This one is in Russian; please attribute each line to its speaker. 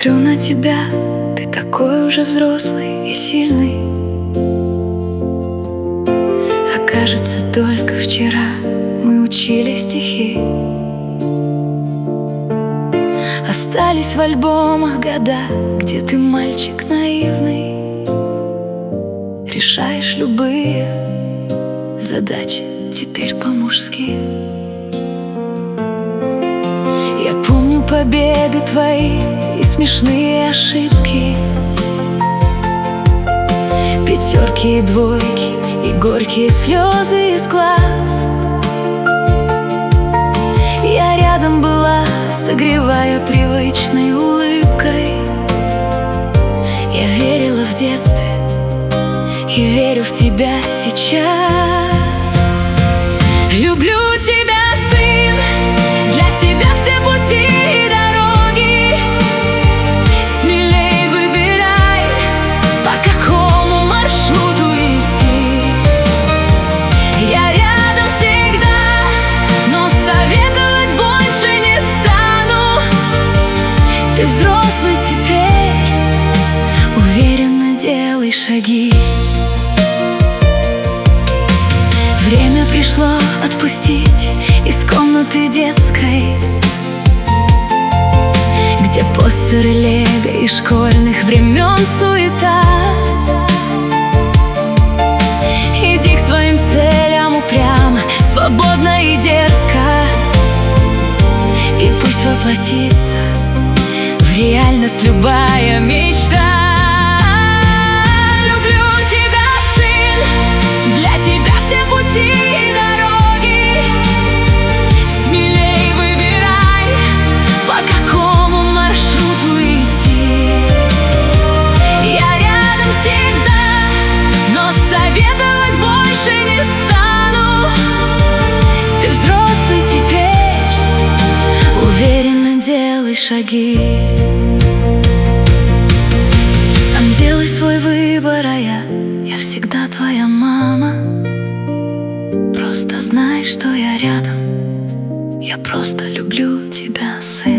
Speaker 1: Смотрю на тебя, ты такой уже взрослый и сильный. А кажется, только вчера мы учили стихи. Остались в альбомах года, где ты мальчик наивный. Решаешь любые задачи теперь по-мужски. Я помню победы твои и смешные ошибки, пятерки и двойки и горькие слезы из глаз. Я рядом была, согревая привычной улыбкой. Я верила в детстве и верю в тебя сейчас. Люблю тебя, сын, для тебя все пути и дороги. Смелей выбирай, по какому маршруту идти. Я рядом всегда, но советовать больше не стану. Ты взрослый теперь, уверенно делай шаги. Время пришло отпустить из комнаты детской, где постеры лего и школьных времен суета. Иди к своим целям упрямо, свободно и дерзко, и пусть воплотится в реальность любая мечта. Шаги. Сам делай свой выбор, а я всегда твоя мама. Просто знай, что я рядом. Я просто люблю тебя, сын.